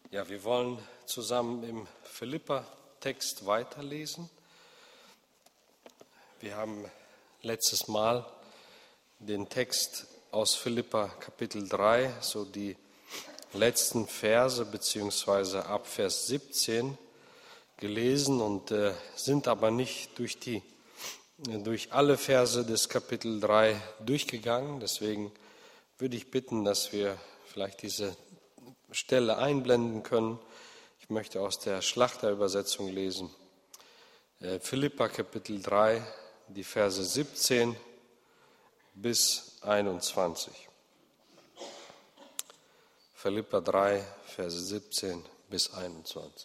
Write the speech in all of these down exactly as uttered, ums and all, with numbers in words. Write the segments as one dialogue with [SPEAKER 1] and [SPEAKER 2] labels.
[SPEAKER 1] Ja, wir wollen zusammen im Philipper-Text weiterlesen. Wir haben letztes Mal den Text aus Philipper Kapitel drei, so die letzten Verse beziehungsweise ab Vers siebzehn gelesen und äh, sind aber nicht durch, die, durch alle Verse des Kapitel drei durchgegangen. Deswegen würde ich bitten, dass wir vielleicht diese Stelle einblenden können. Ich möchte aus der Schlachterübersetzung lesen. Äh, Philipper Kapitel drei, die Verse siebzehn bis einundzwanzig. Philipper drei, Verse siebzehn bis einundzwanzig.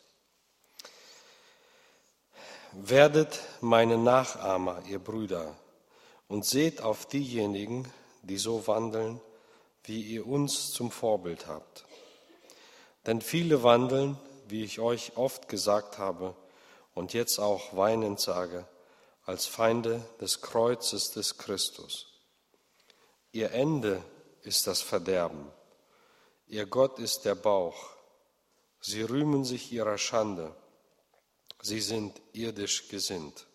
[SPEAKER 1] Werdet meine Nachahmer, ihr Brüder, und seht auf diejenigen, die so wandeln, wie ihr uns zum Vorbild habt. Denn viele wandeln, wie ich euch oft gesagt habe und jetzt auch weinend sage, als Feinde des Kreuzes des Christus. Ihr Ende ist das Verderben. Ihr Gott ist der Bauch. Sie rühmen sich ihrer Schande. Sie sind irdisch gesinnt.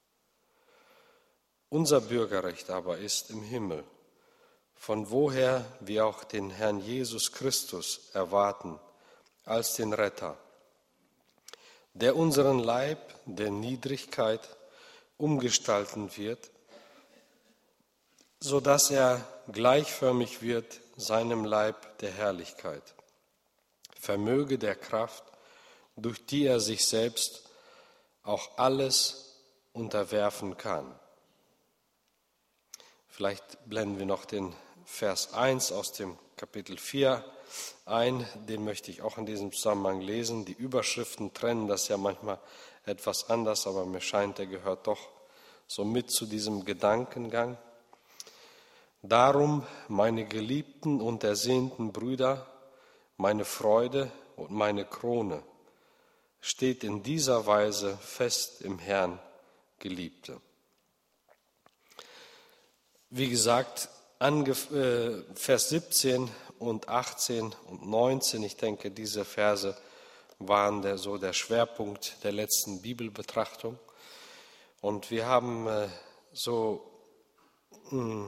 [SPEAKER 1] Unser Bürgerrecht aber ist im Himmel, von woher wir auch den Herrn Jesus Christus erwarten, als den Retter, der unseren Leib der Niedrigkeit umgestalten wird, so dass er gleichförmig wird seinem Leib der Herrlichkeit, vermöge der Kraft, durch die er sich selbst auch alles unterwerfen kann. Vielleicht blenden wir noch den Vers eins aus dem Kapitel vier ein, den möchte ich auch in diesem Zusammenhang lesen. Die Überschriften trennen das ja manchmal etwas anders, aber mir scheint, der gehört doch so mit zu diesem Gedankengang. Darum, meine geliebten und ersehnten Brüder, meine Freude und meine Krone, steht in dieser Weise fest im Herrn, Geliebte. Wie gesagt, Vers siebzehn und achtzehn und neunzehn, ich denke, diese Verse waren der, so der Schwerpunkt der letzten Bibelbetrachtung. Und wir haben äh, so mh,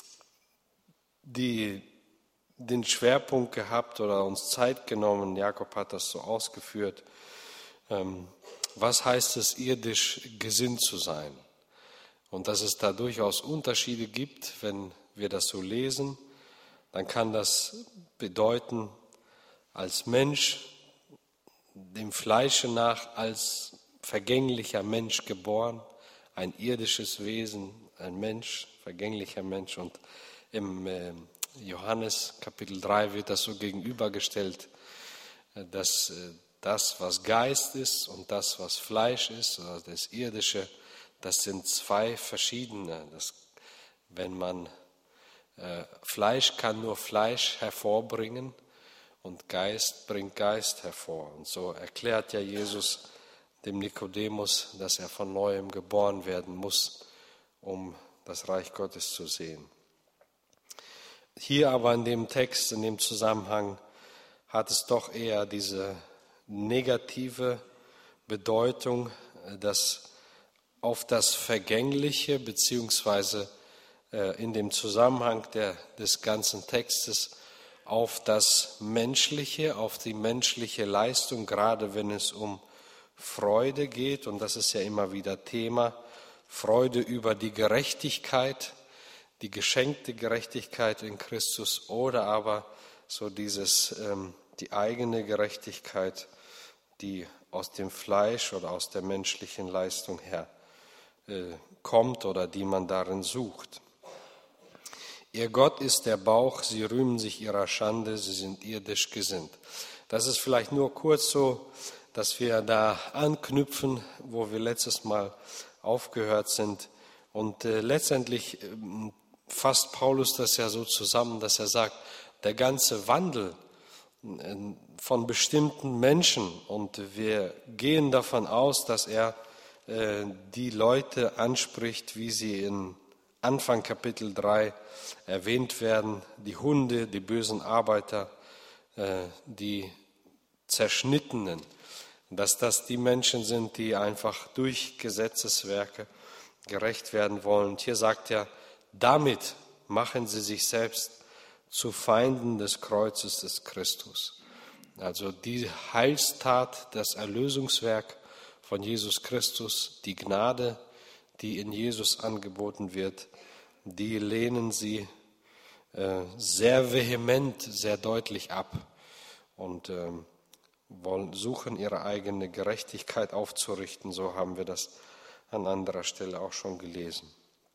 [SPEAKER 1] die, den Schwerpunkt gehabt oder uns Zeit genommen, Jakob hat das so ausgeführt, ähm, was heißt es, irdisch gesinnt zu sein? Und dass es da durchaus Unterschiede gibt, wenn wir das so lesen, dann kann das bedeuten, als Mensch, dem Fleische nach, als vergänglicher Mensch geboren, ein irdisches Wesen, ein Mensch, vergänglicher Mensch. Und im Johannes Kapitel drei wird das so gegenübergestellt, dass das, was Geist ist und das, was Fleisch ist, oder das Irdische, das sind zwei verschiedene. Das, wenn man äh, Fleisch kann nur Fleisch hervorbringen und Geist bringt Geist hervor. Und so erklärt ja Jesus dem Nikodemus, dass er von Neuem geboren werden muss, um das Reich Gottes zu sehen. Hier aber in dem Text, in dem Zusammenhang, hat es doch eher diese negative Bedeutung, dass auf das Vergängliche, beziehungsweise äh, in dem Zusammenhang der, des ganzen Textes auf das Menschliche, auf die menschliche Leistung, gerade wenn es um Freude geht, und das ist ja immer wieder Thema, Freude über die Gerechtigkeit, die geschenkte Gerechtigkeit in Christus, oder aber so dieses, ähm, die eigene Gerechtigkeit, die aus dem Fleisch oder aus der menschlichen Leistung her kommt oder die man darin sucht. Ihr Gott ist der Bauch, sie rühmen sich ihrer Schande, sie sind irdisch gesinnt. Das ist vielleicht nur kurz so, dass wir da anknüpfen, wo wir letztes Mal aufgehört sind. Und äh, letztendlich äh, fasst Paulus das ja so zusammen, dass er sagt, der ganze Wandel äh, von bestimmten Menschen, und wir gehen davon aus, dass er die Leute anspricht, wie sie in Anfang Kapitel drei erwähnt werden, die Hunde, die bösen Arbeiter, die Zerschnittenen, dass das die Menschen sind, die einfach durch Gesetzeswerke gerecht werden wollen. Und hier sagt er, damit machen sie sich selbst zu Feinden des Kreuzes des Christus. Also die Heilstat, das Erlösungswerk von Jesus Christus, die Gnade, die in Jesus angeboten wird, die lehnen sie äh, sehr vehement, sehr deutlich ab und äh, wollen, suchen ihre eigene Gerechtigkeit aufzurichten. So haben wir das an anderer Stelle auch schon gelesen.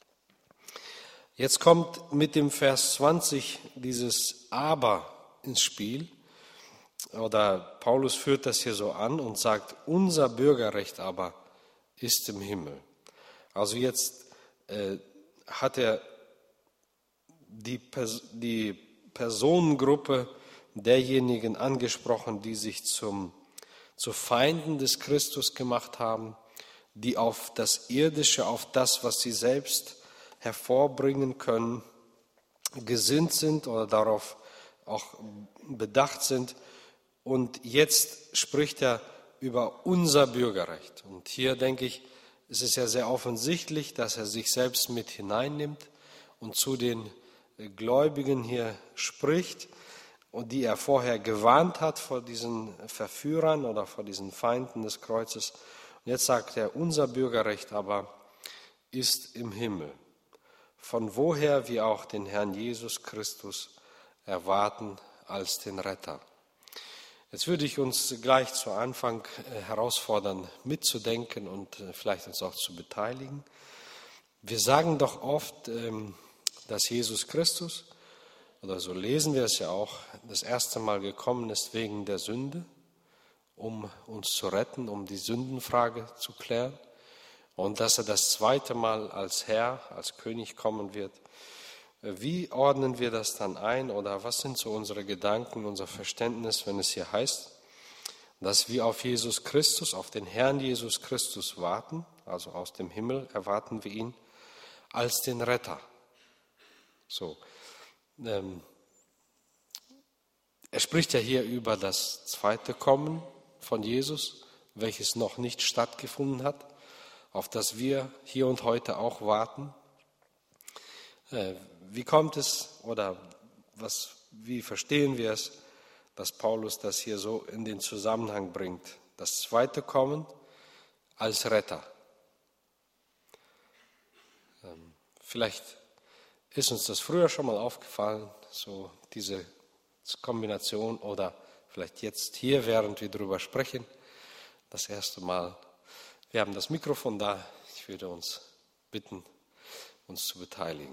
[SPEAKER 1] Jetzt kommt mit dem Vers zwanzig dieses Aber ins Spiel. Oder Paulus führt das hier so an und sagt, unser Bürgerrecht aber ist im Himmel. Also jetzt äh, hat er die, Pers- die Personengruppe derjenigen angesprochen, die sich zum, zu Feinden des Christus gemacht haben, die auf das Irdische, auf das, was sie selbst hervorbringen können, gesinnt sind oder darauf auch bedacht sind. Und jetzt spricht er über unser Bürgerrecht. Und hier denke ich, es ist ja sehr offensichtlich, dass er sich selbst mit hineinnimmt und zu den Gläubigen hier spricht und die er vorher gewarnt hat vor diesen Verführern oder vor diesen Feinden des Kreuzes. Und jetzt sagt er, unser Bürgerrecht aber ist im Himmel, von woher wir auch den Herrn Jesus Christus erwarten als den Retter. Jetzt würde ich uns gleich zu Anfang herausfordern, mitzudenken und vielleicht uns auch zu beteiligen. Wir sagen doch oft, dass Jesus Christus, oder so lesen wir es ja auch, das erste Mal gekommen ist wegen der Sünde, um uns zu retten, um die Sündenfrage zu klären, und dass er das zweite Mal als Herr, als König kommen wird. Wie ordnen wir das dann ein oder was sind so unsere Gedanken, unser Verständnis, wenn es hier heißt, dass wir auf Jesus Christus, auf den Herrn Jesus Christus warten, also aus dem Himmel erwarten wir ihn als den Retter. So, ähm, er spricht ja hier über das zweite Kommen von Jesus, welches noch nicht stattgefunden hat, auf das wir hier und heute auch warten. Äh, Wie kommt es oder was, wie verstehen wir es, dass Paulus das hier so in den Zusammenhang bringt? Das zweite Kommen als Retter. Ähm, vielleicht ist uns das früher schon mal aufgefallen, so diese Kombination oder vielleicht jetzt hier, während wir darüber sprechen, das erste Mal. Wir haben das Mikrofon da. Ich würde uns bitten, uns zu beteiligen.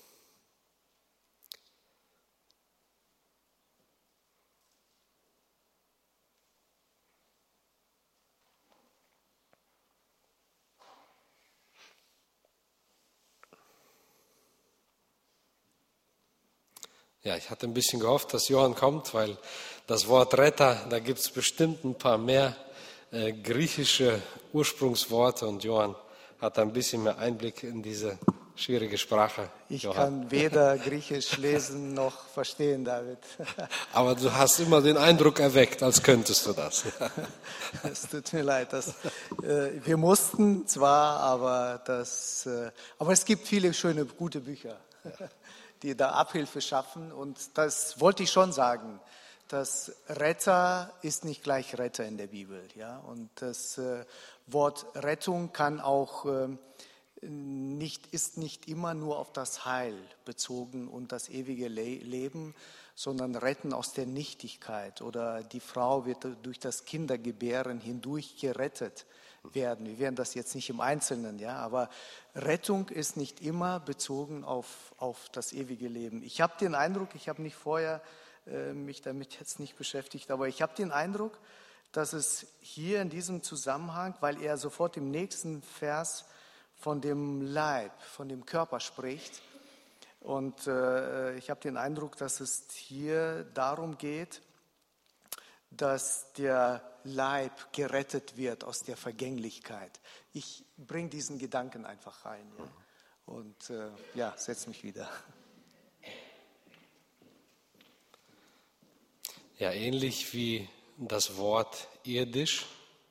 [SPEAKER 1] Ja, ich hatte ein bisschen gehofft, dass Johann kommt, weil das Wort Retter, da gibt es bestimmt ein paar mehr äh, griechische Ursprungsworte und Johann hat ein bisschen mehr Einblick in diese schwierige Sprache.
[SPEAKER 2] Ich
[SPEAKER 1] Johann.
[SPEAKER 2] kann weder Griechisch lesen noch verstehen, David.
[SPEAKER 1] Aber du hast immer den Eindruck erweckt, als könntest du das.
[SPEAKER 2] Es tut mir leid. Das, äh, wir mussten zwar, aber, das, äh, aber es gibt viele schöne, gute Bücher, die da Abhilfe schaffen. Und das wollte ich schon sagen. Das Retter ist nicht gleich Retter in der Bibel. Ja? Und das äh, Wort Rettung kann auch... Äh, Nicht, ist nicht immer nur auf das Heil bezogen und das ewige Le- Leben, sondern Retten aus der Nichtigkeit oder die Frau wird durch das Kindergebären hindurch gerettet werden. Wir werden das jetzt nicht im Einzelnen, ja, aber Rettung ist nicht immer bezogen auf, auf das ewige Leben. Ich habe den Eindruck, ich habe nicht vorher äh, mich damit jetzt nicht beschäftigt, aber ich habe den Eindruck, dass es hier in diesem Zusammenhang, weil er sofort im nächsten Vers von dem Leib, von dem Körper spricht. Und äh, ich habe den Eindruck, dass es hier darum geht, dass der Leib gerettet wird aus der Vergänglichkeit. Ich bringe diesen Gedanken einfach rein. Ja? Und äh, ja, setz mich wieder.
[SPEAKER 1] Ja, ähnlich wie das Wort irdisch,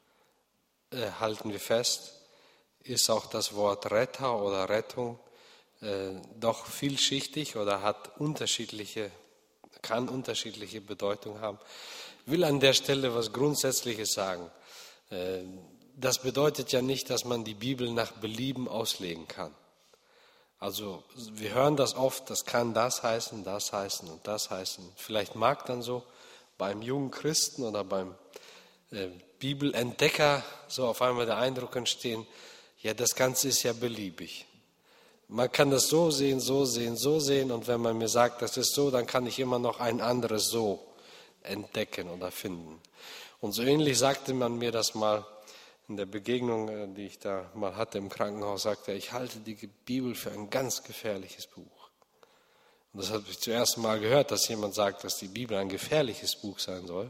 [SPEAKER 1] äh, halten wir fest, ist auch das Wort Retter oder Rettung äh, doch vielschichtig oder hat unterschiedliche, kann unterschiedliche Bedeutung haben. Ich will an der Stelle was Grundsätzliches sagen. Äh, das bedeutet ja nicht, dass man die Bibel nach Belieben auslegen kann. Also wir hören das oft, das kann das heißen, das heißen und das heißen. Vielleicht mag dann so beim jungen Christen oder beim äh, Bibelentdecker so auf einmal der Eindruck entstehen, ja, das Ganze ist ja beliebig. Man kann das so sehen, so sehen, so sehen und wenn man mir sagt, das ist so, dann kann ich immer noch ein anderes so entdecken oder finden. Und so ähnlich sagte man mir das mal in der Begegnung, die ich da mal hatte im Krankenhaus, sagte er, ich halte die Bibel für ein ganz gefährliches Buch. Und das habe ich zuerst mal gehört, dass jemand sagt, dass die Bibel ein gefährliches Buch sein soll.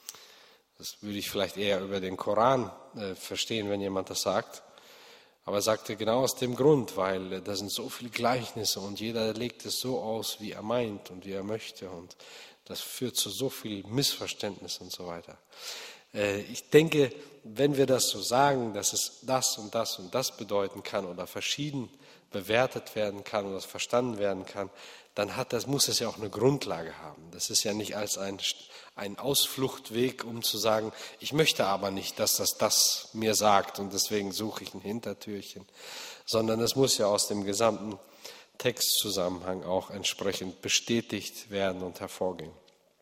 [SPEAKER 1] Das würde ich vielleicht eher über den Koran äh, verstehen, wenn jemand das sagt. Aber er sagte genau aus dem Grund, weil äh, da sind so viele Gleichnisse und jeder legt es so aus, wie er meint und wie er möchte. Und das führt zu so viel Missverständnis und so weiter. Äh, ich denke, wenn wir das so sagen, dass es das und das und das bedeuten kann oder verschieden bewertet werden kann oder verstanden werden kann, dann hat das, muss es ja auch eine Grundlage haben. Das ist ja nicht als ein, ein Ausfluchtweg, um zu sagen, ich möchte aber nicht, dass das das mir sagt und deswegen suche ich ein Hintertürchen, sondern es muss ja aus dem gesamten Textzusammenhang auch entsprechend bestätigt werden und hervorgehen.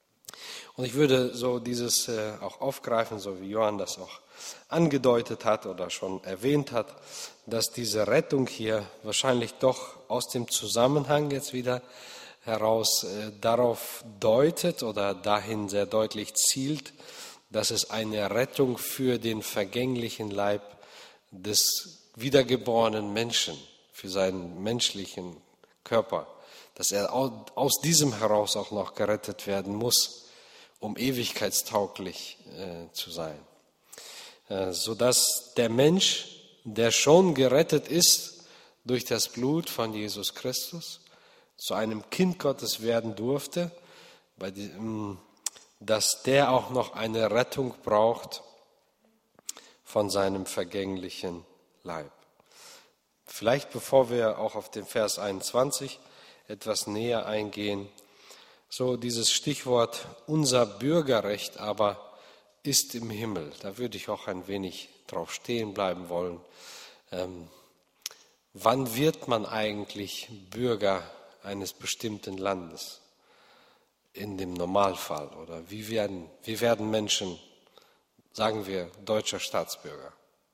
[SPEAKER 1] Und ich würde so dieses äh, auch aufgreifen, so wie Johann das auch angedeutet hat oder schon erwähnt hat, dass diese Rettung hier wahrscheinlich doch aus dem Zusammenhang jetzt wieder heraus äh, darauf deutet oder dahin sehr deutlich zielt, dass es eine Rettung für den vergänglichen Leib des wiedergeborenen Menschen, für seinen menschlichen Körper, dass er aus diesem heraus auch noch gerettet werden muss, um ewigkeitstauglich äh, zu sein. Äh, sodass der Mensch, der schon gerettet ist durch das Blut von Jesus Christus, zu einem Kind Gottes werden durfte, bei dem, dass der auch noch eine Rettung braucht von seinem vergänglichen Leib. Vielleicht bevor wir auch auf den Vers einundzwanzig etwas näher eingehen, so dieses Stichwort unser Bürgerrecht aber ist im Himmel. Da würde ich auch ein wenig drauf stehen bleiben wollen. Ähm, wann wird man eigentlich Bürger eines bestimmten Landes? In dem Normalfall oder wie werden, wie werden Menschen, sagen wir, deutscher Staatsbürger?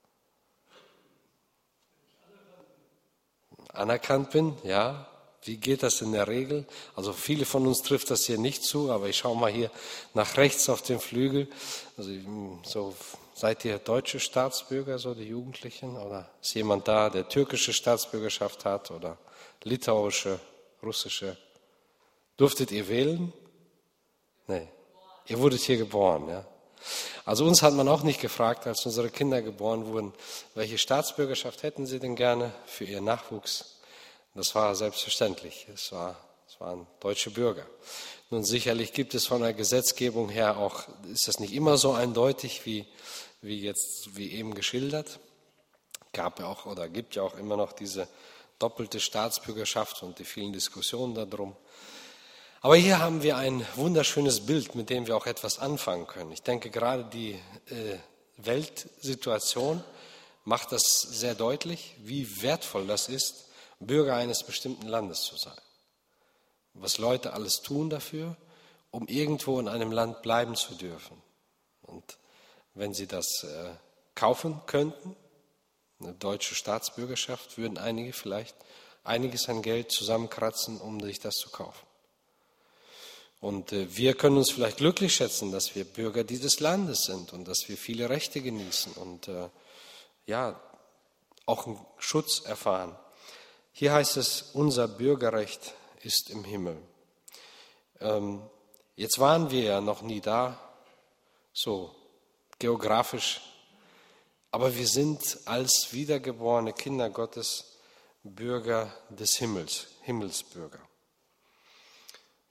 [SPEAKER 1] Anerkannt bin, ja. Wie geht das in der Regel? Also viele von uns trifft das hier nicht zu, aber ich schaue mal hier nach rechts auf den Flügel. Also so, seid ihr deutsche Staatsbürger, so die Jugendlichen? Oder ist jemand da, der türkische Staatsbürgerschaft hat oder litauische, russische? Durftet ihr wählen? Nee. Ihr wurdet hier geboren, ja. Also uns hat man auch nicht gefragt, als unsere Kinder geboren wurden, welche Staatsbürgerschaft hätten sie denn gerne für ihren Nachwuchs? Das war selbstverständlich. Es, war, es waren deutsche Bürger. Nun sicherlich gibt es von der Gesetzgebung her auch, ist das nicht immer so eindeutig wie, wie jetzt, wie eben geschildert. Gab ja auch oder gibt ja auch immer noch diese doppelte Staatsbürgerschaft und die vielen Diskussionen darum. Aber hier haben wir ein wunderschönes Bild, mit dem wir auch etwas anfangen können. Ich denke, gerade die äh, Weltsituation macht das sehr deutlich, wie wertvoll das ist, Bürger eines bestimmten Landes zu sein. Was Leute alles tun dafür, um irgendwo in einem Land bleiben zu dürfen. Und wenn sie das äh, kaufen könnten, eine deutsche Staatsbürgerschaft, würden einige vielleicht einiges an Geld zusammenkratzen, um sich das zu kaufen. Und äh, wir können uns vielleicht glücklich schätzen, dass wir Bürger dieses Landes sind und dass wir viele Rechte genießen und äh, ja, auch einen Schutz erfahren. Hier heißt es, unser Bürgerrecht ist im Himmel. Ähm, jetzt waren wir ja noch nie da, so geografisch, aber wir sind als wiedergeborene Kinder Gottes Bürger des Himmels, Himmelsbürger.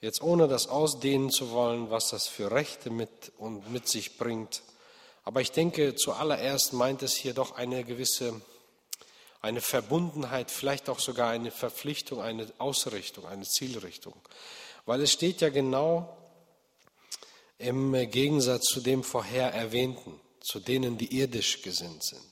[SPEAKER 1] Jetzt ohne das ausdehnen zu wollen, was das für Rechte mit, und mit sich bringt. Aber ich denke, zuallererst meint es hier doch eine gewisse, eine Verbundenheit, vielleicht auch sogar eine Verpflichtung, eine Ausrichtung, eine Zielrichtung. Weil es steht ja genau im Gegensatz zu dem vorher Erwähnten, zu denen, die irdisch gesinnt sind.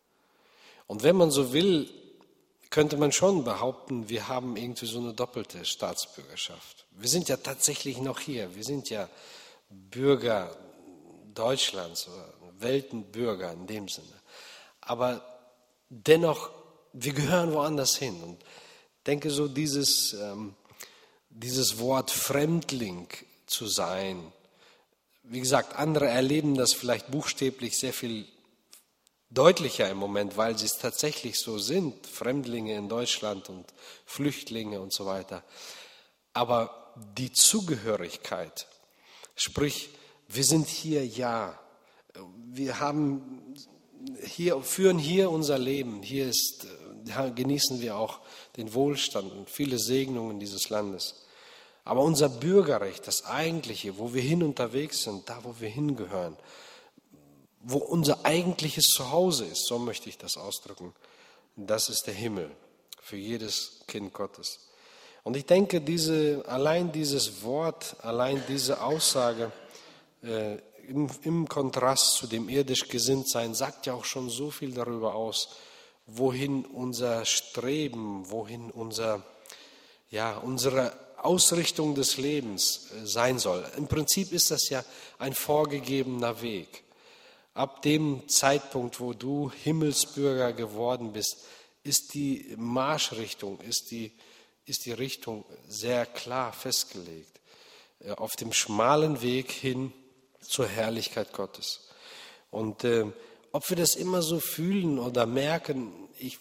[SPEAKER 1] Und wenn man so will, könnte man schon behaupten, wir haben irgendwie so eine doppelte Staatsbürgerschaft. Wir sind ja tatsächlich noch hier. Wir sind ja Bürger Deutschlands oder Weltenbürger in dem Sinne. Aber dennoch, wir gehören woanders hin. Und ich denke so, dieses, ähm, dieses Wort Fremdling zu sein, wie gesagt, andere erleben das vielleicht buchstäblich sehr viel deutlicher im Moment, weil sie es tatsächlich so sind, Fremdlinge in Deutschland und Flüchtlinge und so weiter. Aber die Zugehörigkeit, sprich, wir sind hier, ja, wir haben hier, führen hier unser Leben, hier ist, genießen wir auch den Wohlstand und viele Segnungen dieses Landes. Aber unser Bürgerrecht, das eigentliche, wo wir hin unterwegs sind, da wo wir hingehören, wo unser eigentliches Zuhause ist, so möchte ich das ausdrücken, das ist der Himmel für jedes Kind Gottes. Und ich denke, diese, allein dieses Wort, allein diese Aussage äh, im, im Kontrast zu dem irdisch Gesinntsein sagt ja auch schon so viel darüber aus, wohin unser Streben, wohin unser, ja, unsere Ausrichtung des Lebens äh, sein soll. Im Prinzip ist das ja ein vorgegebener Weg. Ab dem Zeitpunkt, wo du Himmelsbürger geworden bist, ist die Marschrichtung, ist die, ist die Richtung sehr klar festgelegt. Auf dem schmalen Weg hin zur Herrlichkeit Gottes. Und äh, ob wir das immer so fühlen oder merken, ich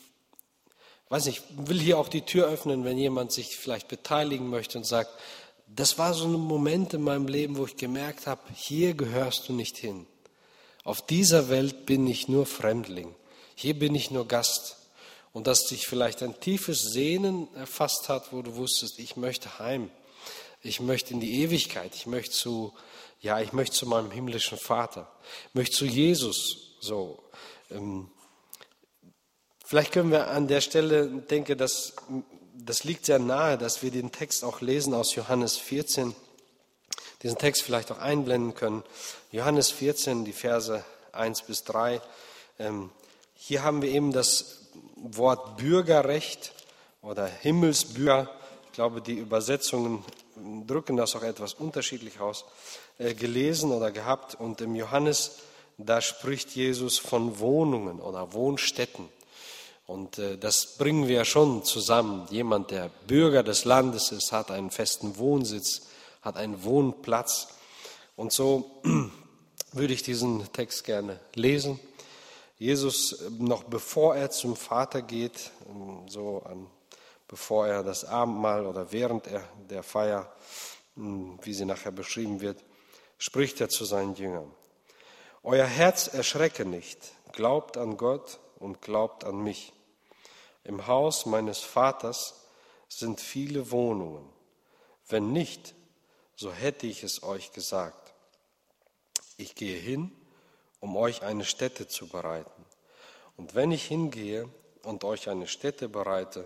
[SPEAKER 1] weiß nicht, will hier auch die Tür öffnen, wenn jemand sich vielleicht beteiligen möchte und sagt, das war so ein Moment in meinem Leben, wo ich gemerkt habe, hier gehörst du nicht hin. Auf dieser Welt bin ich nur Fremdling. Hier bin ich nur Gast. Und dass dich vielleicht ein tiefes Sehnen erfasst hat, wo du wusstest, ich möchte heim. Ich möchte in die Ewigkeit. Ich möchte zu, ja, ich möchte zu meinem himmlischen Vater. Ich möchte zu Jesus. So. Ähm, vielleicht können wir an der Stelle, denke, dass, das liegt sehr nahe, dass wir den Text auch lesen aus Johannes vierzehn. Diesen Text vielleicht auch einblenden können. Johannes vierzehn, die Verse eins bis drei. Ähm, hier haben wir eben das Wort Bürgerrecht oder Himmelsbürger. Ich glaube, die Übersetzungen drücken das auch etwas unterschiedlich aus, äh, gelesen oder gehabt. Und im Johannes, da spricht Jesus von Wohnungen oder Wohnstätten. Und äh, das bringen wir schon zusammen. Jemand, der Bürger des Landes ist, hat einen festen Wohnsitz, hat einen Wohnplatz. Und so würde ich diesen Text gerne lesen. Jesus, noch bevor er zum Vater geht, so an, bevor er das Abendmahl oder während er der Feier, wie sie nachher beschrieben wird, spricht er zu seinen Jüngern. Euer Herz erschrecke nicht, glaubt an Gott und glaubt an mich. Im Haus meines Vaters sind viele Wohnungen. Wenn nicht, so hätte ich es euch gesagt. Ich gehe hin, um euch eine Stätte zu bereiten. Und wenn ich hingehe und euch eine Stätte bereite,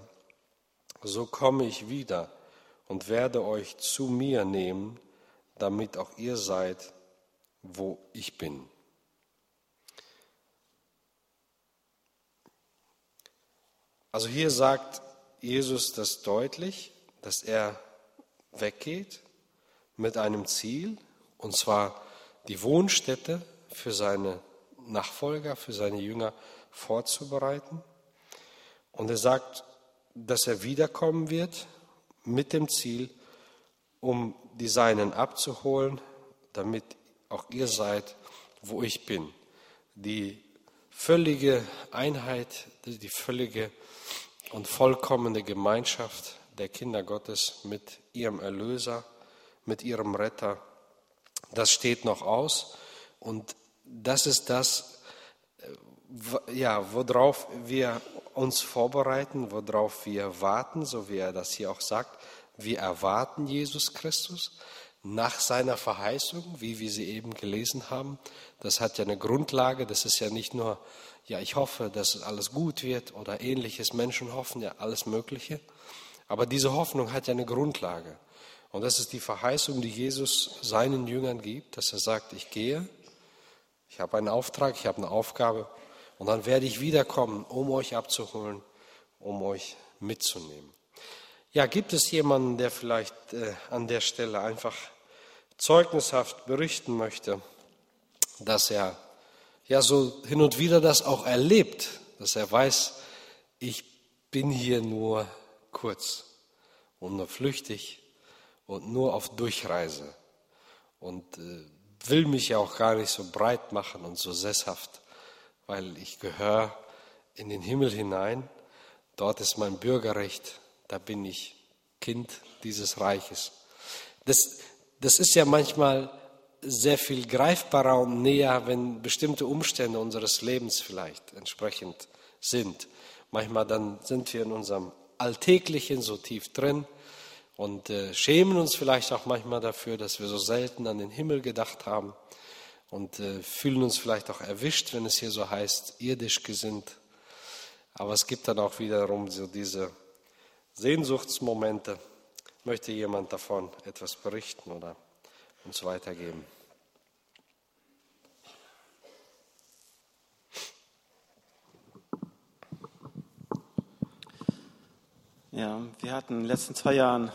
[SPEAKER 1] so komme ich wieder und werde euch zu mir nehmen, damit auch ihr seid, wo ich bin. Also hier sagt Jesus das deutlich, dass er weggeht mit einem Ziel, und zwar die Wohnstätte für seine Nachfolger, für seine Jünger vorzubereiten. Und er sagt, dass er wiederkommen wird mit dem Ziel, um die Seinen abzuholen, damit auch ihr seid, wo ich bin. Die völlige Einheit, die völlige und vollkommene Gemeinschaft der Kinder Gottes mit ihrem Erlöser, mit ihrem Retter, das steht noch aus. Und das ist das, ja, worauf wir uns vorbereiten, worauf wir warten, so wie er das hier auch sagt. wir erwarten Jesus Christus nach seiner Verheißung, wie wir sie eben gelesen haben. Das hat ja eine Grundlage, das ist ja nicht nur, ja, ich hoffe, dass alles gut wird oder ähnliches. Menschen hoffen ja alles Mögliche. Aber diese Hoffnung hat ja eine Grundlage. Und das ist die Verheißung, die Jesus seinen Jüngern gibt, dass er sagt, ich gehe, ich habe einen Auftrag, ich habe eine Aufgabe und dann werde ich wiederkommen, um euch abzuholen, um euch mitzunehmen. Ja, gibt es jemanden, der vielleicht äh, an der Stelle einfach zeugnishaft berichten möchte, dass er ja so hin und wieder das auch erlebt, dass er weiß, ich bin hier nur kurz und nur flüchtig und nur auf Durchreise und äh, will mich ja auch gar nicht so breit machen und so sesshaft, weil ich gehöre in den Himmel hinein, dort ist mein Bürgerrecht, da bin ich Kind dieses Reiches. Das, das ist ja manchmal sehr viel greifbarer und näher, wenn bestimmte Umstände unseres Lebens vielleicht entsprechend sind. Manchmal dann sind wir in unserem Alltäglichen so tief drin und äh, schämen uns vielleicht auch manchmal dafür, dass wir so selten an den Himmel gedacht haben und äh, fühlen uns vielleicht auch erwischt, wenn es hier so heißt, irdisch gesinnt. Aber es gibt dann auch wiederum so diese Sehnsuchtsmomente. Möchte jemand davon etwas berichten oder uns weitergeben?
[SPEAKER 3] Ja, wir hatten in den letzten zwei Jahren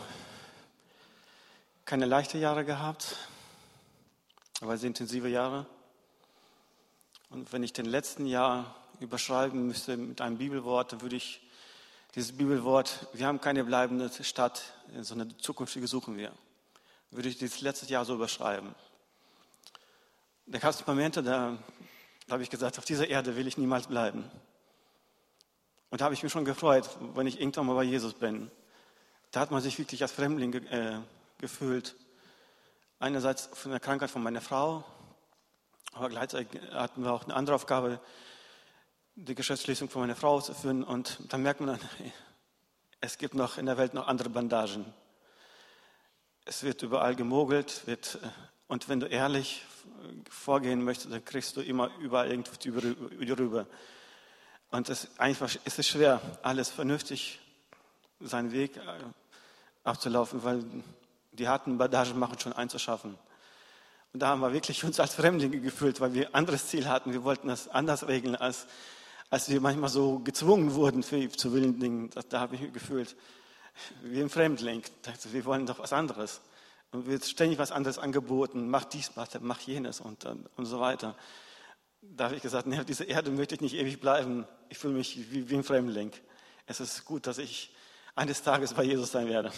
[SPEAKER 3] keine leichten Jahre gehabt, aber sehr intensive Jahre. Und wenn ich den letzten Jahr überschreiben müsste mit einem Bibelwort, dann würde ich dieses Bibelwort, wir haben keine bleibende Stadt, sondern die zukünftige suchen wir, würde ich dieses letzte Jahr so überschreiben. Da gab es Momente, da, da habe ich gesagt, auf dieser Erde will ich niemals bleiben. Und da habe ich mich schon gefreut, wenn ich irgendwann mal bei Jesus bin. Da hat man sich wirklich als Fremdling ge, äh, gefühlt. Einerseits von der Krankheit von meiner Frau, aber gleichzeitig hatten wir auch eine andere Aufgabe, die Geschäftsschließung von meiner Frau zu führen. Und dann merkt man dann, es gibt noch in der Welt noch andere Bandagen. Es wird überall gemogelt. Wird, und wenn du ehrlich vorgehen möchtest, dann kriegst du immer überall irgendwie rüber. Und es, einfach, es ist schwer, alles vernünftig seinen Weg abzulaufen, weil die harten Bandagen machen schon einzuschaffen. Und da haben wir wirklich uns als Fremdlinge gefühlt, weil wir ein anderes Ziel hatten. Wir wollten das anders regeln, als, als wir manchmal so gezwungen wurden für, zu wilden Dingen. Da, da habe ich mich gefühlt wie ein Fremdling. Wir wollen doch was anderes. Und wird ständig was anderes angeboten. Mach dies, mach jenes und, und so weiter. Da habe ich gesagt, nee, auf dieser Erde möchte ich nicht ewig bleiben. Ich fühle mich wie, wie ein Fremdling. Es ist gut, dass ich eines Tages bei Jesus sein werde.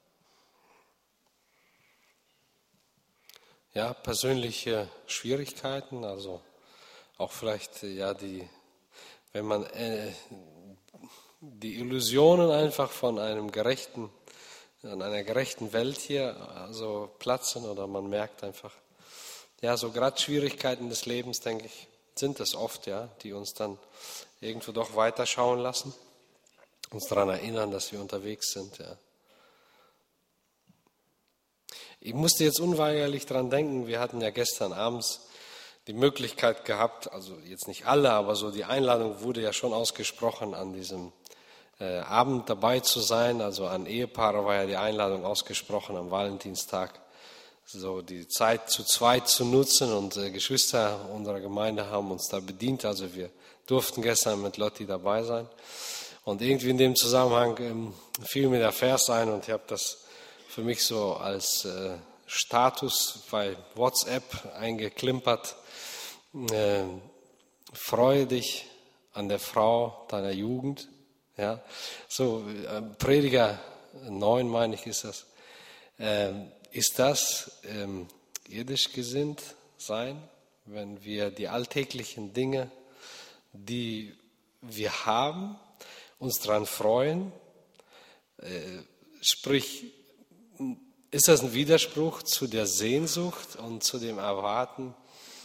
[SPEAKER 1] Ja, persönliche Schwierigkeiten, also auch vielleicht, ja, die, wenn man äh, die Illusionen einfach von einem gerechten, an einer gerechten Welt hier also platzen oder man merkt einfach, ja, so gerade Schwierigkeiten des Lebens, denke ich, sind es oft, ja, die uns dann irgendwo doch weiterschauen lassen, uns daran erinnern, dass wir unterwegs sind, ja. Ich musste jetzt unweigerlich daran denken, wir hatten ja gestern abends die Möglichkeit gehabt, also jetzt nicht alle, aber so die Einladung wurde ja schon ausgesprochen, an diesem äh, Abend dabei zu sein, also an Ehepaare war ja die Einladung ausgesprochen am Valentinstag, so die Zeit zu zweit zu nutzen und äh, Geschwister unserer Gemeinde haben uns da bedient, also wir durften gestern mit Lotti dabei sein und irgendwie in dem Zusammenhang ähm, fiel mir der Vers ein und ich habe das für mich so als äh, Status bei WhatsApp eingeklimpert. Äh, freue dich an der Frau deiner Jugend. Ja, so äh, Prediger neun, meine ich, ist das. Äh, ist das ähm, irdisch gesinnt sein, wenn wir die alltäglichen Dinge, die wir haben, uns daran freuen? Äh, sprich, ist das ein Widerspruch zu der Sehnsucht und zu dem Erwarten,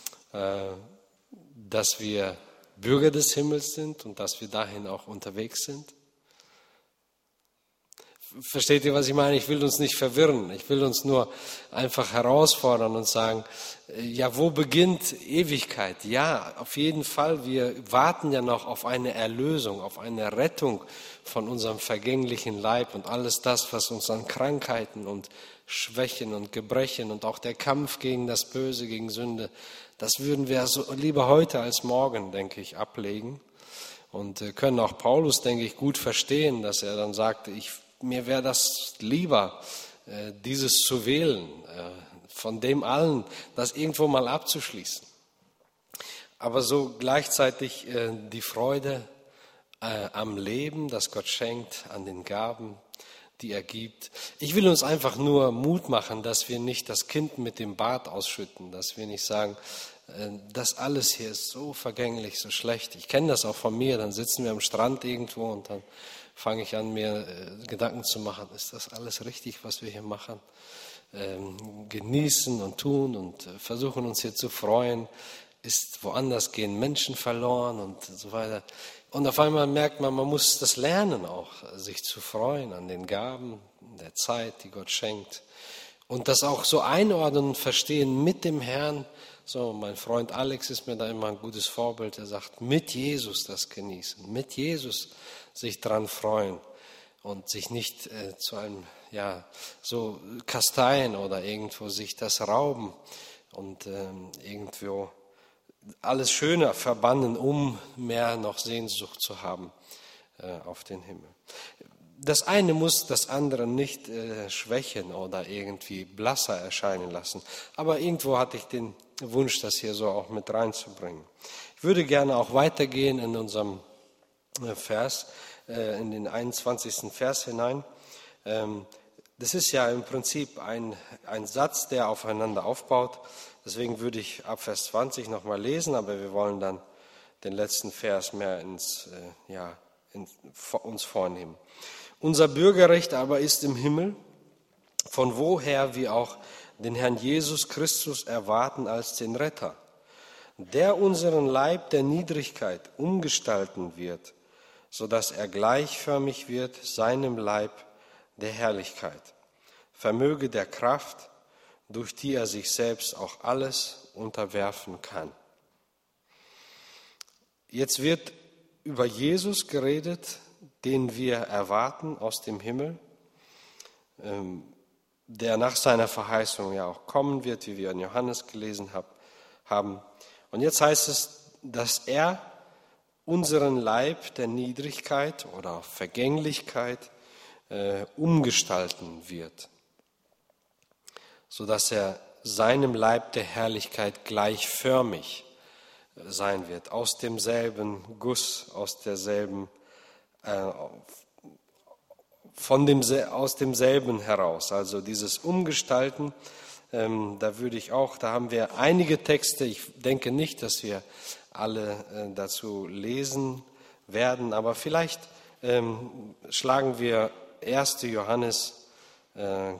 [SPEAKER 1] dass wir Bürger des Himmels sind und dass wir dahin auch unterwegs sind? Versteht ihr, was ich meine? Ich will uns nicht verwirren. Ich will uns nur einfach herausfordern und sagen, ja, wo beginnt Ewigkeit? Ja, auf jeden Fall. Wir warten ja noch auf eine Erlösung, auf eine Rettung von unserem vergänglichen Leib und alles das, was uns an Krankheiten und Schwächen und Gebrechen und auch der Kampf gegen das Böse, gegen Sünde, das würden wir so lieber heute als morgen, denke ich, ablegen. Und können auch Paulus, denke ich, gut verstehen, dass er dann sagte, ich mir wäre das lieber, dieses zu wählen, von dem allen, das irgendwo mal abzuschließen. Aber so gleichzeitig die Freude am Leben, das Gott schenkt, an den Gaben, die er gibt. Ich will uns einfach nur Mut machen, dass wir nicht das Kind mit dem Bad ausschütten, dass wir nicht sagen, das alles hier ist so vergänglich, so schlecht. Ich kenne das auch von mir, dann sitzen wir am Strand irgendwo und dann fange ich an, mir äh, Gedanken zu machen, ist das alles richtig, was wir hier machen? Ähm, genießen und tun und äh, versuchen uns hier zu freuen. Ist woanders gehen Menschen verloren und so weiter. Und auf einmal merkt man, man muss das lernen auch, sich zu freuen an den Gaben, der Zeit, die Gott schenkt. Und das auch so einordnen und verstehen mit dem Herrn. So, mein Freund Alex ist mir da immer ein gutes Vorbild. Er sagt, mit Jesus das genießen, mit Jesus sich dran freuen und sich nicht äh, zu einem, ja, so kasteien oder irgendwo sich das rauben und ähm, irgendwo alles Schöne verbannen, um mehr noch Sehnsucht zu haben äh, auf den Himmel. Das eine muss das andere nicht äh, schwächen oder irgendwie blasser erscheinen lassen. Aber irgendwo hatte ich den Wunsch, das hier so auch mit reinzubringen. Ich würde gerne auch weitergehen in unserem äh, Vers, äh, in den einundzwanzigsten Vers hinein. Ähm, das ist ja im Prinzip ein, ein Satz, der aufeinander aufbaut. Deswegen würde ich ab Vers zwanzig nochmal lesen, aber wir wollen dann den letzten Vers mehr ins, äh, ja, in, uns vornehmen. Unser Bürgerrecht aber ist im Himmel, von woher wir auch den Herrn Jesus Christus erwarten als den Retter, der unseren Leib der Niedrigkeit umgestalten wird, sodass er gleichförmig wird seinem Leib der Herrlichkeit, vermöge der Kraft, durch die er sich selbst auch alles unterwerfen kann. Jetzt wird über Jesus geredet, den wir erwarten aus dem Himmel, der nach seiner Verheißung ja auch kommen wird, wie wir in Johannes gelesen haben. Und jetzt heißt es, dass er unseren Leib der Niedrigkeit oder Vergänglichkeit äh, umgestalten wird, sodass er seinem Leib der Herrlichkeit gleichförmig sein wird, aus demselben Guss, aus derselben Von dem, aus demselben heraus, also dieses Umgestalten, ähm, da würde ich auch, da haben wir einige Texte, ich denke nicht, dass wir alle äh, dazu lesen werden, aber vielleicht ähm, schlagen wir ersten Johannes äh,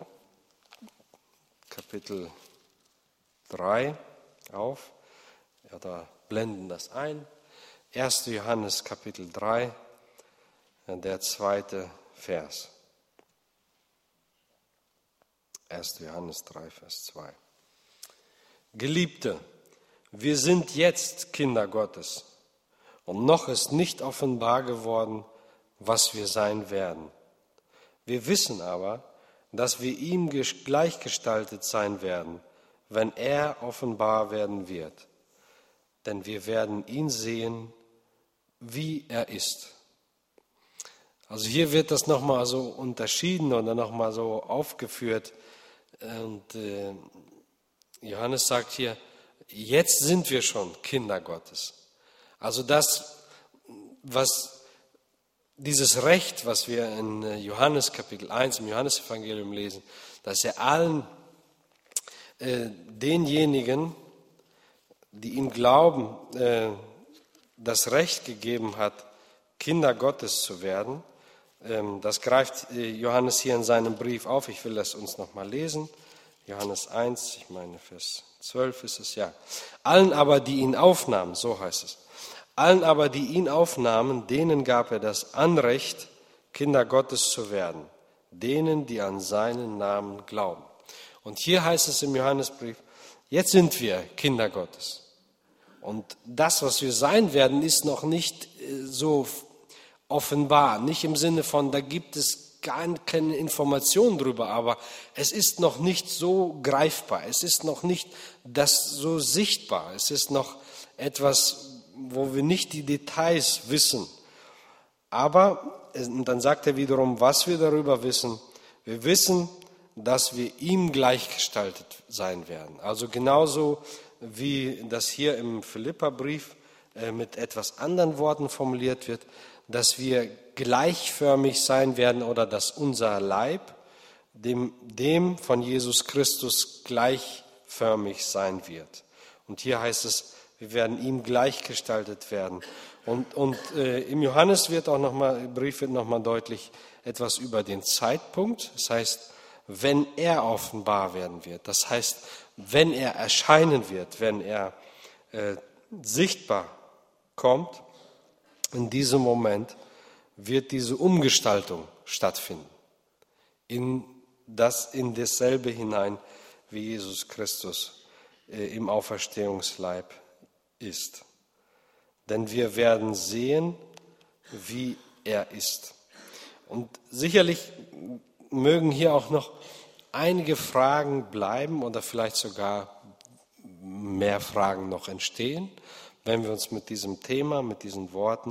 [SPEAKER 1] Kapitel drei auf, oder blenden das ein, ersten Johannes Kapitel drei, der zweite Vers. ersten Johannes drei, Vers zwei. Geliebte, wir sind jetzt Kinder Gottes und noch ist nicht offenbar geworden, was wir sein werden. Wir wissen aber, dass wir ihm gleichgestaltet sein werden, wenn er offenbar werden wird. Denn wir werden ihn sehen, wie er ist. Also hier wird das nochmal so unterschieden oder nochmal so aufgeführt. Und äh, Johannes sagt hier, jetzt sind wir schon Kinder Gottes. Also das, was dieses Recht, was wir in Johannes Kapitel eins im Johannesevangelium lesen, dass er allen äh, denjenigen, die ihm glauben, äh, das Recht gegeben hat, Kinder Gottes zu werden. Das greift Johannes hier in seinem Brief auf. Ich will das uns nochmal lesen. Johannes eins, ich meine Vers zwölf ist es, ja. Allen aber, die ihn aufnahmen, so heißt es. Allen aber, die ihn aufnahmen, denen gab er das Anrecht, Kinder Gottes zu werden, denen, die an seinen Namen glauben. Und hier heißt es im Johannesbrief, jetzt sind wir Kinder Gottes. Und das, was wir sein werden, ist noch nicht so offenbar. Nicht im Sinne von, da gibt es gar keine Informationen drüber, aber es ist noch nicht so greifbar. Es ist noch nicht das so sichtbar. Es ist noch etwas, wo wir nicht die Details wissen. Aber, und dann sagt er wiederum, was wir darüber wissen. Wir wissen, dass wir ihm gleichgestaltet sein werden. Also genauso wie das hier im Philipperbrief äh, mit etwas anderen Worten formuliert wird, dass wir gleichförmig sein werden oder dass unser Leib dem, dem von Jesus Christus gleichförmig sein wird. Und hier heißt es, wir werden ihm gleichgestaltet werden. Und, und äh, im Johannes wird auch noch mal, im Brief wird nochmal deutlich etwas über den Zeitpunkt. Das heißt, wenn er offenbar werden wird. Das heißt, wenn er erscheinen wird, wenn er äh, sichtbar kommt, in diesem Moment wird diese Umgestaltung stattfinden. In, das, in dasselbe hinein, wie Jesus Christus äh, im Auferstehungsleib ist. Denn wir werden sehen, wie er ist. Und sicherlich mögen hier auch noch einige Fragen bleiben oder vielleicht sogar mehr Fragen noch entstehen, wenn wir uns mit diesem Thema, mit diesen Worten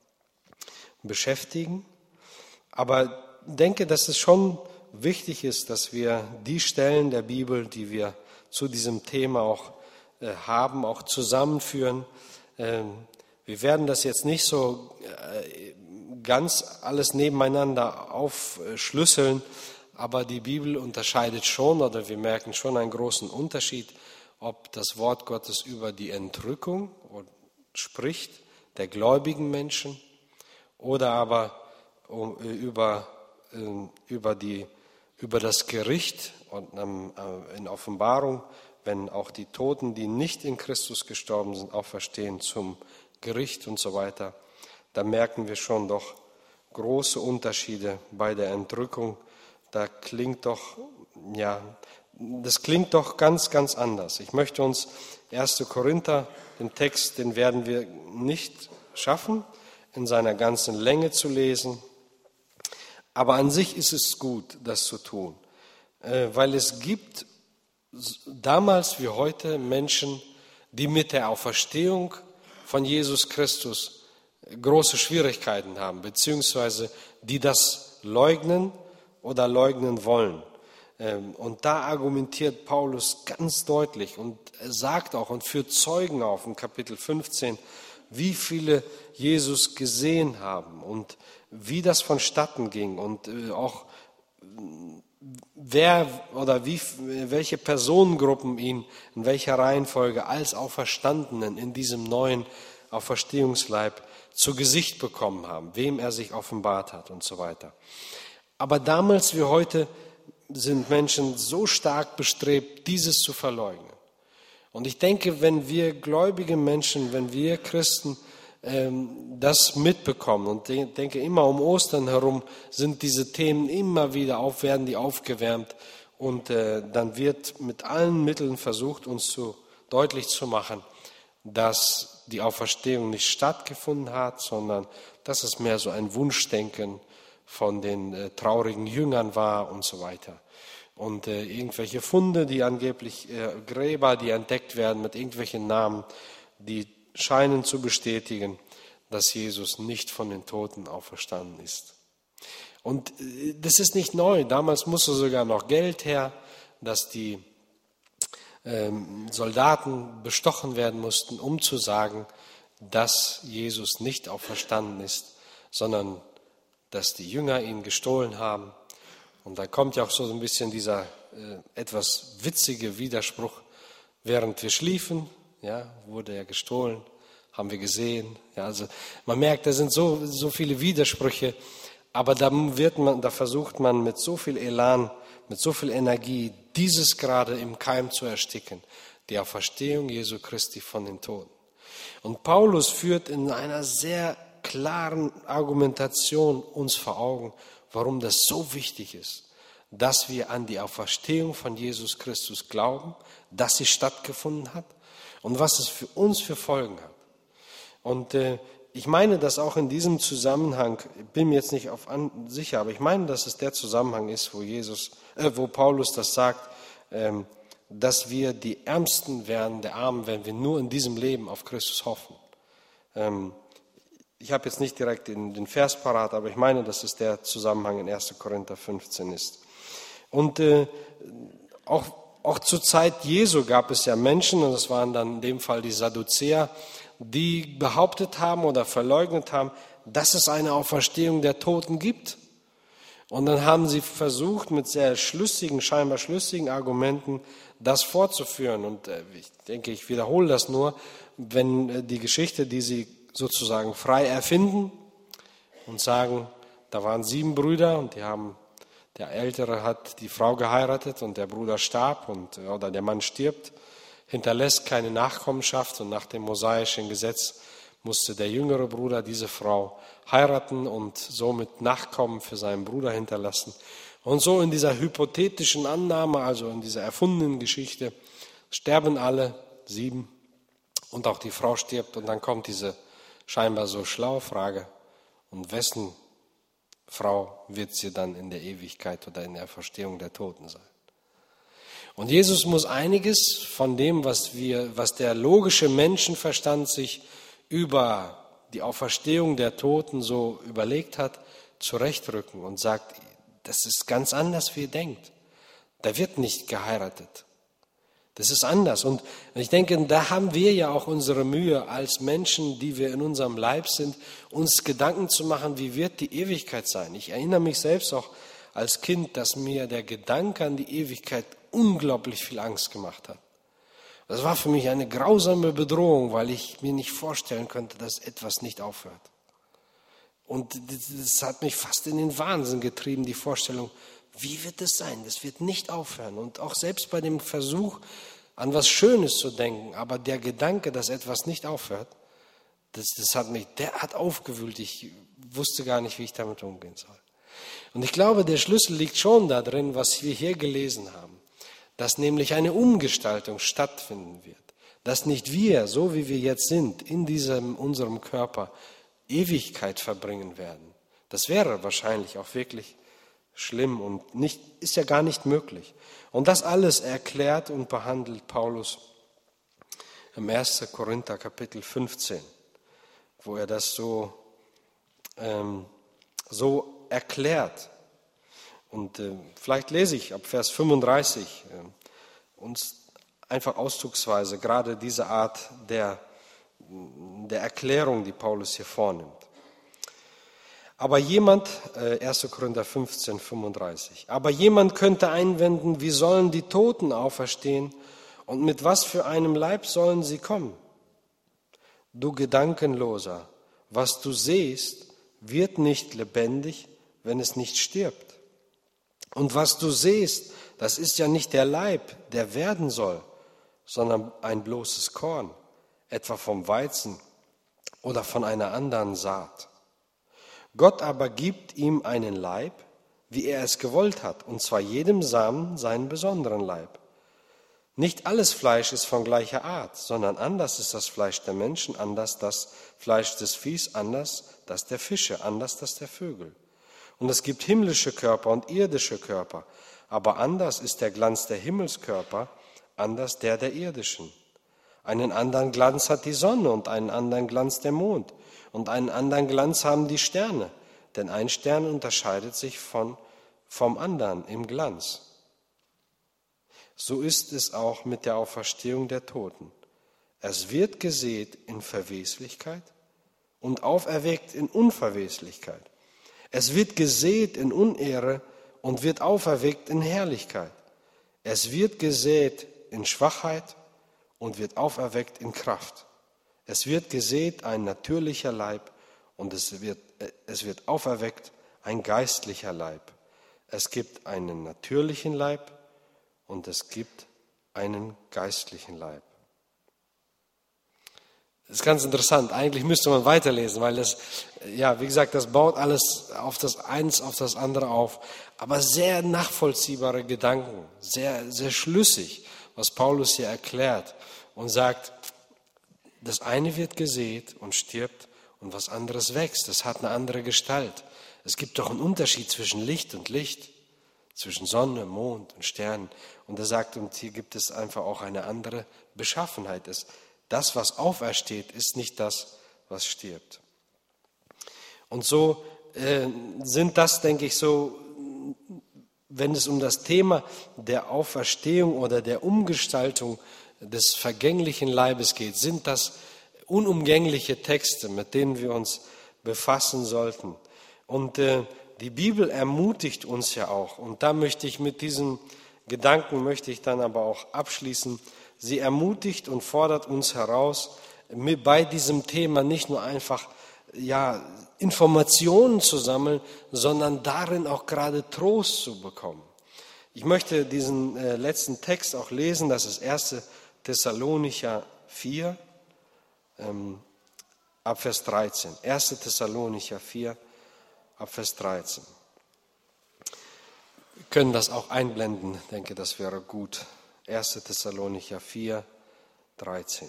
[SPEAKER 1] beschäftigen. Aber ich denke, dass es schon wichtig ist, dass wir die Stellen der Bibel, die wir zu diesem Thema auch äh, haben, auch zusammenführen. Ähm, wir werden das jetzt nicht so äh, ganz alles nebeneinander aufschlüsseln, aber die Bibel unterscheidet schon, oder wir merken schon einen großen Unterschied, ob das Wort Gottes über die Entrückung spricht, der gläubigen Menschen, oder aber über, über, die, über das Gericht und in Offenbarung, wenn auch die Toten, die nicht in Christus gestorben sind, auferstehen zum Gericht und so weiter. Da merken wir schon doch große Unterschiede bei der Entrückung. Da klingt doch, ja, das klingt doch ganz, ganz anders. Ich möchte uns erster Korinther, den Text, den werden wir nicht schaffen, in seiner ganzen Länge zu lesen. Aber an sich ist es gut, das zu tun, weil es gibt damals wie heute Menschen, die mit der Auferstehung von Jesus Christus große Schwierigkeiten haben, beziehungsweise die das leugnen oder leugnen wollen. Und da argumentiert Paulus ganz deutlich und sagt auch und führt Zeugen auf im Kapitel fünfzehn, wie viele Jesus gesehen haben und wie das vonstatten ging und auch wer oder wie, welche Personengruppen ihn in welcher Reihenfolge als Auferstandenen in diesem neuen Auferstehungsleib zu Gesicht bekommen haben, wem er sich offenbart hat und so weiter. Aber damals wie heute sind Menschen so stark bestrebt, dieses zu verleugnen. Und ich denke, wenn wir gläubige Menschen, wenn wir Christen ähm, das mitbekommen, und ich denke, immer um Ostern herum sind diese Themen immer wieder auf, werden die aufgewärmt und äh, dann wird mit allen Mitteln versucht, uns zu, deutlich zu machen, dass die Auferstehung nicht stattgefunden hat, sondern dass es mehr so ein Wunschdenken von den äh, traurigen Jüngern war und so weiter. Und äh, irgendwelche Funde, die angeblich äh, Gräber, die entdeckt werden mit irgendwelchen Namen, die scheinen zu bestätigen, dass Jesus nicht von den Toten auferstanden ist. Und äh, das ist nicht neu. Damals musste sogar noch Geld her, dass die ähm, Soldaten bestochen werden mussten, um zu sagen, dass Jesus nicht auferstanden ist, sondern dass die Jünger ihn gestohlen haben. Und da kommt ja auch so ein bisschen dieser äh, etwas witzige Widerspruch. Während wir schliefen, ja, wurde er gestohlen, haben wir gesehen. Ja, also man merkt, da sind so, so viele Widersprüche, aber da, wird man, da versucht man mit so viel Elan, mit so viel Energie, dieses gerade im Keim zu ersticken, die Auferstehung Jesu Christi von den Toten. Und Paulus führt in einer sehr klaren Argumentation uns vor Augen, warum das so wichtig ist, dass wir an die Auferstehung von Jesus Christus glauben, dass sie stattgefunden hat und was es für uns für Folgen hat. Und äh, ich meine, dass auch in diesem Zusammenhang, ich bin mir jetzt nicht auf an, sicher, aber ich meine, dass es der Zusammenhang ist, wo Jesus, äh, wo Paulus das sagt, ähm, dass wir die Ärmsten werden, der Armen, wenn wir nur in diesem Leben auf Christus hoffen. Ähm, ich habe jetzt nicht direkt den, den Vers parat, aber ich meine, dass es der Zusammenhang in erster Korinther fünfzehn ist. Und äh, auch, auch zur Zeit Jesu gab es ja Menschen, und das waren dann in dem Fall die Sadduzäer, die behauptet haben oder verleugnet haben, dass es eine Auferstehung der Toten gibt. Und dann haben sie versucht, mit sehr schlüssigen, scheinbar schlüssigen Argumenten das fortzuführen. Und äh, ich denke, ich wiederhole das nur, wenn äh, die Geschichte, die sie sozusagen frei erfinden und sagen, da waren sieben Brüder und die haben, der Ältere hat die Frau geheiratet und der Bruder starb und, oder der Mann stirbt, hinterlässt keine Nachkommenschaft und nach dem mosaischen Gesetz musste der jüngere Bruder diese Frau heiraten und somit Nachkommen für seinen Bruder hinterlassen. Und so in dieser hypothetischen Annahme, also in dieser erfundenen Geschichte, sterben alle sieben und auch die Frau stirbt und dann kommt diese scheinbar so schlaue Frage, und wessen Frau wird sie dann in der Ewigkeit oder in der Auferstehung der Toten sein? Und Jesus muss einiges von dem, was wir, was der logische Menschenverstand sich über die Auferstehung der Toten so überlegt hat, zurechtrücken und sagt, das ist ganz anders, wie ihr denkt. Da wird nicht geheiratet. Das ist anders. Und ich denke, da haben wir ja auch unsere Mühe als Menschen, die wir in unserem Leib sind, uns Gedanken zu machen, wie wird die Ewigkeit sein. Ich erinnere mich selbst auch als Kind, dass mir der Gedanke an die Ewigkeit unglaublich viel Angst gemacht hat. Das war für mich eine grausame Bedrohung, weil ich mir nicht vorstellen konnte, dass etwas nicht aufhört. Und das hat mich fast in den Wahnsinn getrieben, die Vorstellung, wie wird es sein? Das wird nicht aufhören. Und auch selbst bei dem Versuch, an was Schönes zu denken, aber der Gedanke, dass etwas nicht aufhört, das, das hat mich derart aufgewühlt, ich wusste gar nicht, wie ich damit umgehen soll. Und ich glaube, der Schlüssel liegt schon da drin, was wir hier gelesen haben, dass nämlich eine Umgestaltung stattfinden wird, dass nicht wir, so wie wir jetzt sind, in diesem unserem Körper Ewigkeit verbringen werden. Das wäre wahrscheinlich auch wirklich schlimm und nicht, ist ja gar nicht möglich. Und das alles erklärt und behandelt Paulus im ersten Korinther Kapitel fünfzehn, wo er das so, ähm, so erklärt. Und äh, vielleicht lese ich ab Vers fünfunddreißig äh, uns einfach auszugsweise gerade diese Art der, der Erklärung, die Paulus hier vornimmt. Aber jemand, äh, erster Korinther fünfzehn, fünfunddreißig, aber jemand könnte einwenden, wie sollen die Toten auferstehen und mit was für einem Leib sollen sie kommen? Du Gedankenloser, was du siehst, wird nicht lebendig, wenn es nicht stirbt. Und was du siehst, das ist ja nicht der Leib, der werden soll, sondern ein bloßes Korn, etwa vom Weizen oder von einer anderen Saat. Gott aber gibt ihm einen Leib, wie er es gewollt hat, und zwar jedem Samen seinen besonderen Leib. Nicht alles Fleisch ist von gleicher Art, sondern anders ist das Fleisch der Menschen, anders das Fleisch des Viehs, anders das der Fische, anders das der Vögel. Und es gibt himmlische Körper und irdische Körper, aber anders ist der Glanz der Himmelskörper, anders der der irdischen. Einen anderen Glanz hat die Sonne und einen anderen Glanz der Mond. Und einen anderen Glanz haben die Sterne, denn ein Stern unterscheidet sich von, vom anderen im Glanz. So ist es auch mit der Auferstehung der Toten. Es wird gesät in Verweslichkeit und auferweckt in Unverweslichkeit. Es wird gesät in Unehre und wird auferweckt in Herrlichkeit. Es wird gesät in Schwachheit und wird auferweckt in Kraft. Es wird gesät ein natürlicher Leib und es wird, es wird auferweckt ein geistlicher Leib. Es gibt einen natürlichen Leib und es gibt einen geistlichen Leib. Das ist ganz interessant. Eigentlich müsste man weiterlesen, weil das, ja, wie gesagt, das baut alles auf das eins, auf das andere auf. Aber sehr nachvollziehbare Gedanken, sehr, sehr schlüssig, was Paulus hier erklärt und sagt, das eine wird gesät und stirbt und was anderes wächst. Das hat eine andere Gestalt. Es gibt doch einen Unterschied zwischen Licht und Licht, zwischen Sonne, Mond und Sternen. Und er sagt, und hier gibt es einfach auch eine andere Beschaffenheit. Das, was aufersteht, ist nicht das, was stirbt. Und so äh, sind das, denke ich, so, wenn es um das Thema der Auferstehung oder der Umgestaltung des vergänglichen Leibes geht, sind das unumgängliche Texte, mit denen wir uns befassen sollten. Und äh, die Bibel ermutigt uns ja auch. Und da möchte ich mit diesem Gedanken, möchte ich dann aber auch abschließen. Sie ermutigt und fordert uns heraus, bei diesem Thema nicht nur einfach ja, Informationen zu sammeln, sondern darin auch gerade Trost zu bekommen. Ich möchte diesen äh, letzten Text auch lesen, das ist erster Thessalonicher vier, ähm, ab Vers dreizehn. erster Thessalonicher vier, ab Vers dreizehn. Wir können das auch einblenden, ich denke, das wäre gut. erster Thessalonicher vier, dreizehn.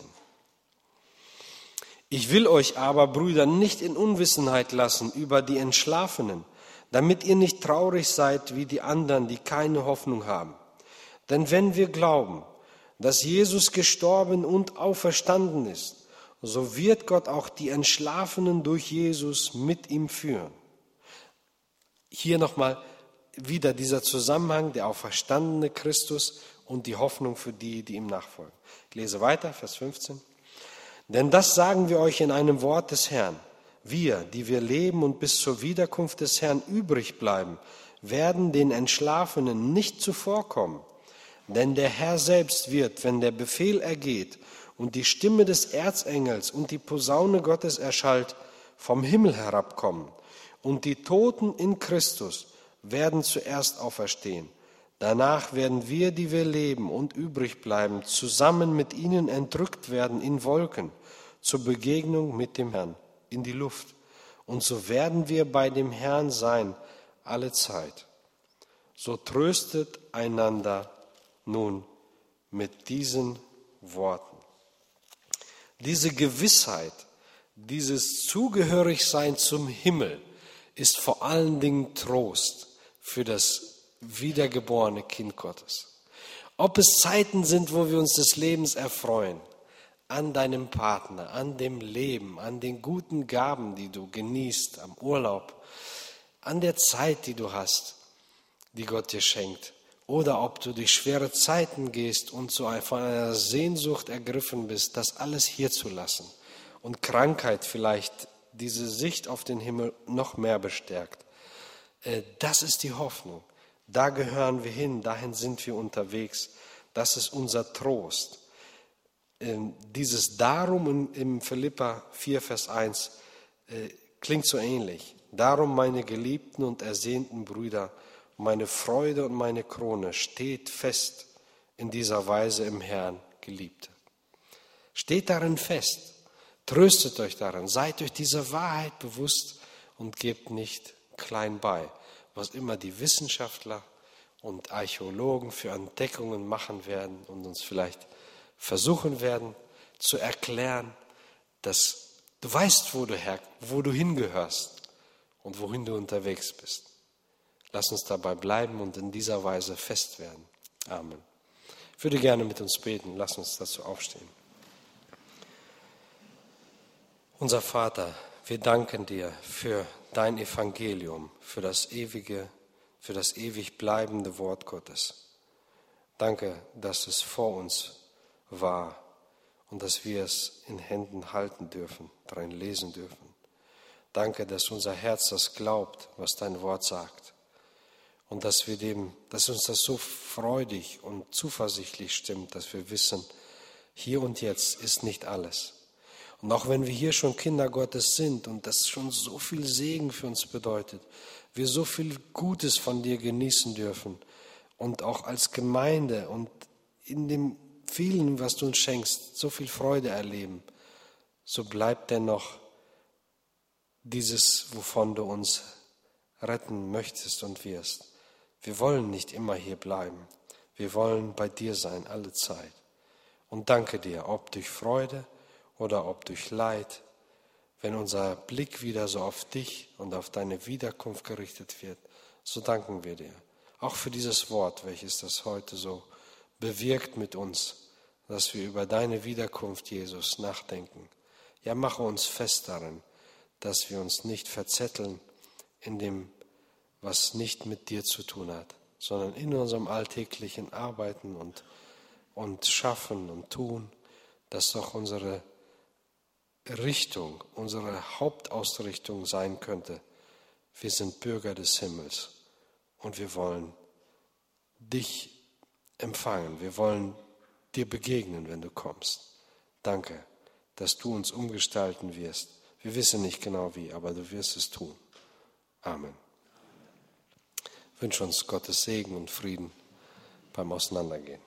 [SPEAKER 1] Ich will euch aber, Brüder, nicht in Unwissenheit lassen über die Entschlafenen, damit ihr nicht traurig seid wie die anderen, die keine Hoffnung haben. Denn wenn wir glauben, dass Jesus gestorben und auferstanden ist, so wird Gott auch die Entschlafenen durch Jesus mit ihm führen. Hier nochmal wieder dieser Zusammenhang, der auferstandene Christus und die Hoffnung für die, die ihm nachfolgen. Ich lese weiter, Vers fünfzehn. Denn das sagen wir euch in einem Wort des Herrn. Wir, die wir leben und bis zur Wiederkunft des Herrn übrig bleiben, werden den Entschlafenen nicht zuvorkommen. Denn der Herr selbst wird, wenn der Befehl ergeht und die Stimme des Erzengels und die Posaune Gottes erschallt, vom Himmel herabkommen. Und die Toten in Christus werden zuerst auferstehen. Danach werden wir, die wir leben und übrig bleiben, zusammen mit ihnen entrückt werden in Wolken zur Begegnung mit dem Herrn in die Luft. Und so werden wir bei dem Herrn sein alle Zeit. So tröstet einander nun mit diesen Worten. Diese Gewissheit, dieses Zugehörigsein zum Himmel ist vor allen Dingen Trost für das wiedergeborene Kind Gottes. Ob es Zeiten sind, wo wir uns des Lebens erfreuen, an deinem Partner, an dem Leben, an den guten Gaben, die du genießt, am Urlaub, an der Zeit, die du hast, die Gott dir schenkt, oder ob du durch schwere Zeiten gehst und so von einer Sehnsucht ergriffen bist, das alles hier zu lassen und Krankheit vielleicht diese Sicht auf den Himmel noch mehr bestärkt. Das ist die Hoffnung. Da gehören wir hin, dahin sind wir unterwegs. Das ist unser Trost. Dieses Darum im Philipper vier, Vers eins klingt so ähnlich. Darum, meine geliebten und ersehnten Brüder, meine Freude und meine Krone, steht fest in dieser Weise im Herrn, Geliebte. Steht darin fest, tröstet euch darin, seid euch dieser Wahrheit bewusst und gebt nicht klein bei, was immer die Wissenschaftler und Archäologen für Entdeckungen machen werden und uns vielleicht versuchen werden zu erklären, dass du weißt, wo du, her, wo du hingehörst und wohin du unterwegs bist. Lass uns dabei bleiben und in dieser Weise fest werden. Amen. Ich würde gerne mit uns beten. Lass uns dazu aufstehen. Unser Vater, wir danken dir für dein Evangelium, für das ewige, für das ewig bleibende Wort Gottes. Danke, dass es vor uns war und dass wir es in Händen halten dürfen, darin lesen dürfen. Danke, dass unser Herz das glaubt, was dein Wort sagt. Und dass wir dem, dass uns das so freudig und zuversichtlich stimmt, dass wir wissen, hier und jetzt ist nicht alles. Und auch wenn wir hier schon Kinder Gottes sind und das schon so viel Segen für uns bedeutet, wir so viel Gutes von dir genießen dürfen und auch als Gemeinde und in dem vielen, was du uns schenkst, so viel Freude erleben, so bleibt dennoch dieses, wovon du uns retten möchtest und wirst. Wir wollen nicht immer hier bleiben. Wir wollen bei dir sein, alle Zeit. Und danke dir, ob durch Freude oder ob durch Leid, wenn unser Blick wieder so auf dich und auf deine Wiederkunft gerichtet wird, so danken wir dir. Auch für dieses Wort, welches das heute so bewirkt mit uns, dass wir über deine Wiederkunft, Jesus, nachdenken. Ja, mache uns fest darin, dass wir uns nicht verzetteln in dem, was nicht mit dir zu tun hat, sondern in unserem alltäglichen Arbeiten und, und Schaffen und Tun, dass doch unsere Richtung, unsere Hauptausrichtung sein könnte. Wir sind Bürger des Himmels und wir wollen dich empfangen. Wir wollen dir begegnen, wenn du kommst. Danke, dass du uns umgestalten wirst. Wir wissen nicht genau wie, aber du wirst es tun. Amen. Ich wünsche uns Gottes Segen und Frieden beim Auseinandergehen.